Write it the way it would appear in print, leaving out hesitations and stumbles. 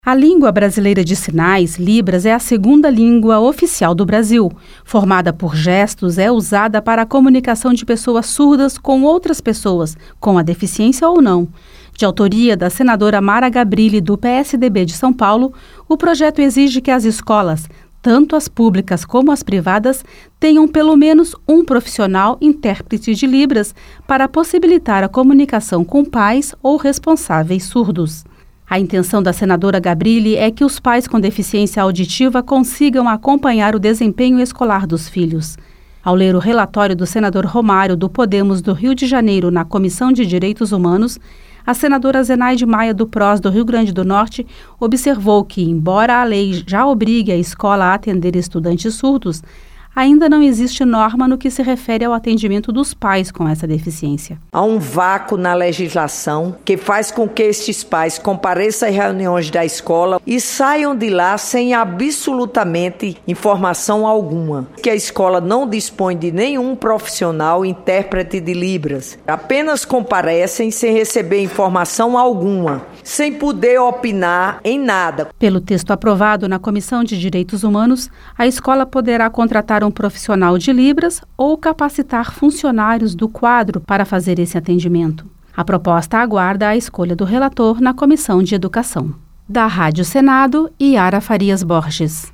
A língua brasileira de sinais, Libras, é a segunda língua oficial do Brasil. Formada por gestos, é usada para a comunicação de pessoas surdas com outras pessoas, com a deficiência ou não. De autoria da senadora Mara Gabrilli, do PSDB de São Paulo, o projeto exige que as escolas, tanto as públicas como as privadas, tenham pelo menos um profissional intérprete de Libras para possibilitar a comunicação com pais ou responsáveis surdos. A intenção da senadora Gabrilli é que os pais com deficiência auditiva consigam acompanhar o desempenho escolar dos filhos. Ao ler o relatório do senador Romário, do Podemos do Rio de Janeiro, na Comissão de Direitos Humanos, a senadora Zenaide Maia, do PROS do Rio Grande do Norte, observou que, embora a lei já obrigue a escola a atender estudantes surdos, ainda não existe norma no que se refere ao atendimento dos pais com essa deficiência. Há um vácuo na legislação que faz com que estes pais compareçam às reuniões da escola e saiam de lá sem absolutamente informação alguma. Que a escola não dispõe de nenhum profissional intérprete de Libras. Apenas comparecem sem receber informação alguma, sem poder opinar em nada. Pelo texto aprovado na Comissão de Direitos Humanos, a escola poderá contratar um profissional de Libras ou capacitar funcionários do quadro para fazer esse atendimento. A proposta aguarda a escolha do relator na Comissão de Educação. Da Rádio Senado, Yara Farias Borges.